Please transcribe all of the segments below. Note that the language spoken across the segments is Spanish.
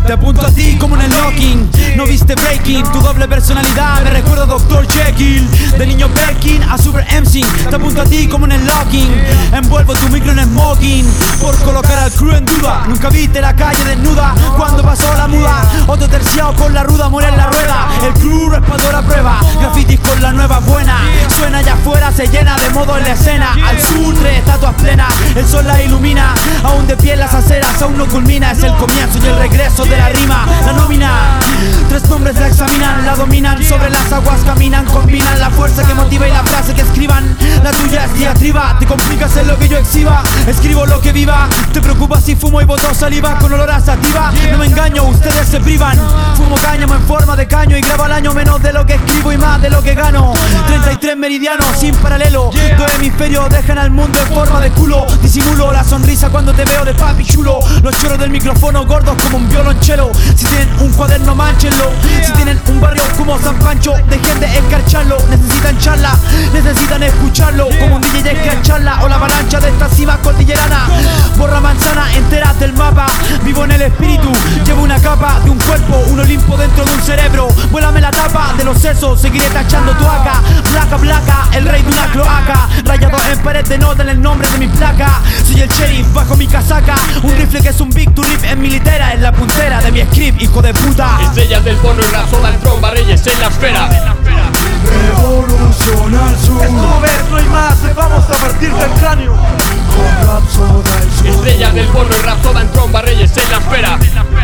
Te apunto a ti como en el Locking. No viste Breaking, tu doble personalidad me recuerda a Dr. Jekyll. De niño Birkin a Super MC. Te apunto a ti como en el Locking. Envuelvo tu micro en smoking por colocar al crew en duda. Nunca viste la calle desnuda cuando pasó la muda. Otro terciado con la ruda muere en la rueda. El crew respaldó la prueba. Grafitis con la nueva buena. Suena allá afuera, se llena de modo en la escena. Al sur, 3 estatuas plenas, el sol la ilumina. Aún de pie en las aceras, aún no culmina. Es el comienzo y el regreso de la rima. La nómina, 3 nombres la examinan, la dominan. Sobre las aguas caminan, combinan la fuerza que motiva y la frase que escriban. La tuya es diatriba, te complicas en lo que yo exhiba. Escribo lo que viva, te preocupas si fumo y boto saliva con olor a sativa. No me engaño, ustedes se privan. Fumo cáñamo en forma de caño y grabo al año menos de lo que escribo y más de lo que gano. 33 meridianos sin paralelo, 2 hemisferios dejan al mundo en forma de culo. Disimulo la sonrisa cuando te veo de papi chulo. Los choros del micrófono gordos como un violonchelo. Si tienen un cuaderno mánchenlo. Si tienen un barrio como San Pancho, dejen de escarcharlo. Necesitan charla, necesitan escucharlo. Como un DJ escarcharla o la avalancha de esta cima cordillerana. Borra manzana enteras del mapa. Vivo en el espíritu, llevo una capa de un cuerpo, un Olimpo dentro de un cerebro. Vuélame la tapa de los sesos, seguiré tachando tu acá. Placa, placa, el rey de una cloaca. Rayado en pared denotan el nombre de mi placa. Soy el sheriff bajo mi casaca. Un rifle que es un big to rip en mi litera. Es la puntera de mi script, hijo de puta. Estrellas del porno y rap sodan tromba, reyes en la esfera. Revolución al sur. Es como ves, no hay más, vamos a partirte el cráneo. Con Rapsoda al sur. Estrellas del porno y rap sodan tromba, reyes en la esfera.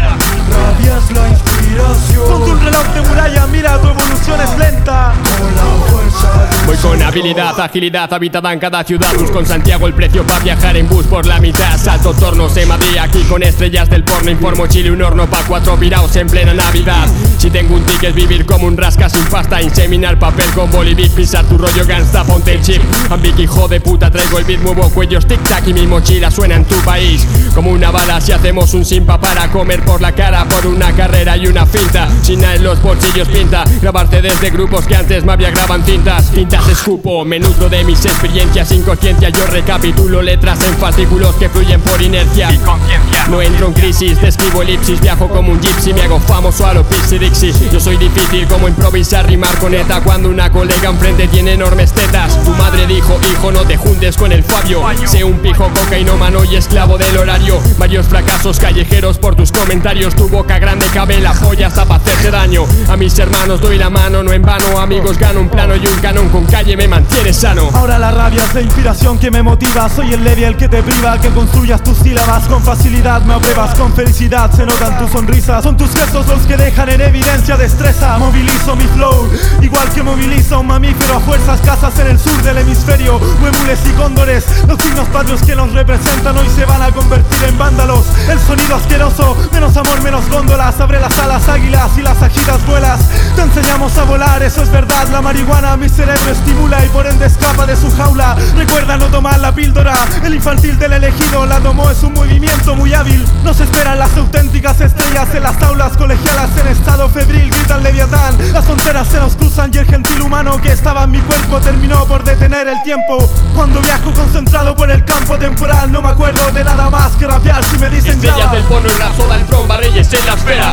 Rabia es la inspiración. Ponte un reloj de muralla, mira, tu evolución es lenta. Con la fuerza del Voy con habilidad, agilidad, habitada en cada ciudad. Busco en Santiago el precio para viajar en bus por la mitad. Salto tornos en Madrid, aquí con estrellas del porno. Informo Chile, un horno pa' 4 viraos en plena Navidad. Si tengo un ticket, vivir como un rasca sin pasta. Inseminar papel con bolivic, pisar tu rollo gangsta, ponte el chip. Ambic, hijo de puta, traigo el beat, muevo cuellos tic-tac y mi mochila suena en tu país como una bala. Si hacemos un simpa para comer por la cara, por una carrera y una finta. Sin nada en los bolsillos pinta, grabarte desde grupos que antes me había graban cintas. Tintas escupo, me nutro de mis experiencias sin conciencia. Yo recapitulo letras en fascículos que fluyen por inercia. No entro en crisis, describo elipsis. Viajo como un gypsy, me hago famoso a lo Pixie Dixie. Yo soy difícil como improvisar, rimar con ETA cuando una colega enfrente tiene enormes tetas. Tu madre dijo, hijo, no te juntes con el Fabio. Sé un pijo cocainómano y esclavo del horario. Varios fracasos callejeros por tus comentarios. Tu boca grande cabe la polla hasta para hacerte daño. A mis hermanos doy la mano, no en vano. Amigos gano un plano y un canon con calle me mantiene sano. Ahora la rabia es la inspiración que me motiva. Soy el levy el que te priva, que construyas tus sílabas. Con facilidad me apruebas, con felicidad se notan tus sonrisas. Son tus gestos los que dejan en evidencia destreza. Movilizo mi flow, igual que moviliza un mamífero a fuerzas. Casas en el sur del hemisferio, huemules y cóndores. Los signos patrios que nos representan hoy se van a convertir en vándalos. El sonido asqueroso, menos amor, menos góndolas. Abre las alas águilas y las agitas vuelas. Te enseñamos a volar, eso es verdad. La marihuana mi cerebro estimula y por ende escapa de su jaula. Recuerda no tomar la píldora, el infantil del elegido la tomó, es un movimiento muy hábil. Nos esperan las auténticas estrellas en las aulas colegialas en estado febril, gritan Leviatán. Las fronteras se nos cruzan y el gentil humano que estaba en mi cuerpo terminó por detener el tiempo. Cuando viajo concentrado por el campo temporal, no me acuerdo de nada más que rapear si me dicen Estrellas del porno y rap sodan tromba, reyes en la esfera.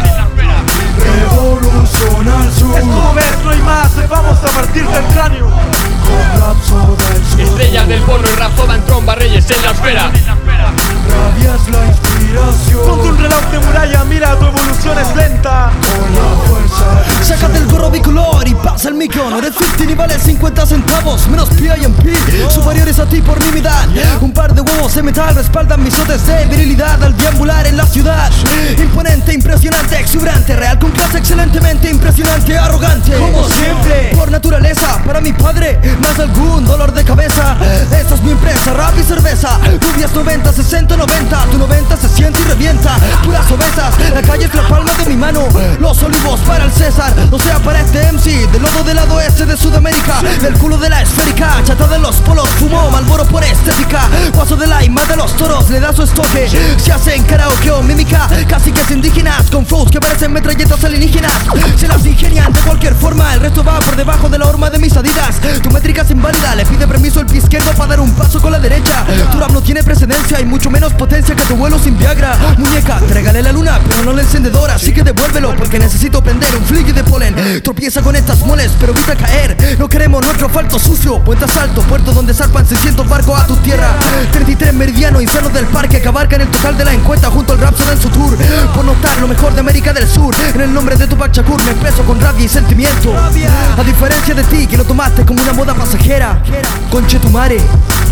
Revolución al sur. Es como ves, no hay más, vamos a partirte el cráneo. Con Rapsoda al sur. Estrellas del porno y rap sodan tromba, reyes en la esfera. Rabia es la inspiración. Ponte un reloj de muralla, mira, tu evolución es lenta. Con la fuerza del Sácate el gorro bicolor y pasa el micro. No eres 50 ni vale 50 centavos, menos P.I.M.P. Superiores a ti por mi edad. Un par de huevos de metal respaldan mis dotes de virilidad al deambular en la ciudad. Imponente, impresionante, exuberante, real con clase, excelentemente impresionante, arrogante. Como siempre, por naturaleza, para mi padre, más algún dolor de cabeza. Esta es mi empresa, rap y cerveza. Rubias 90, 60, 90, tu 90 se siente y revienta. Puras obesas, la calle es la palma de mi mano. Los olivos para el César, o sea para este MC. Del lodo del lado este de Sudamérica, del culo de la esférica, chata de los polos, fumo Malboro por estética. Guaso de la ima de los toros, le da su estoque. Se hacen karaoke o mímica, casi que es indígenas con flows que parecen metralletas alienígenas. Se las ingenian de cualquier forma, el resto va por debajo de la horma de mis adidas. Tu métrica es inválida, le pide permiso el pie izquierdo para dar un paso con la derecha. Tu rap no tiene precedencia y mucho menos potencia que tu vuelo sin Viagra. Muñeca, te regalé la luna, pero no la encendedora, así que devuélvelo porque necesito prender un flick de polen. Tropieza con estas moles, pero evita caer. No queremos nuestro asfalto sucio. Puente Asalto, puerto donde zarpan 600 barcos a tu tierra. 33 meridianos insanos del parque que abarcan el total de la encuesta junto al Rhapsody en su tour. Por notar lo mejor de América del Sur. En el nombre de Tupac Shakur me expreso con rabia y sentimiento. A diferencia de ti que lo tomaste como una moda pasajera. Conche tu madre.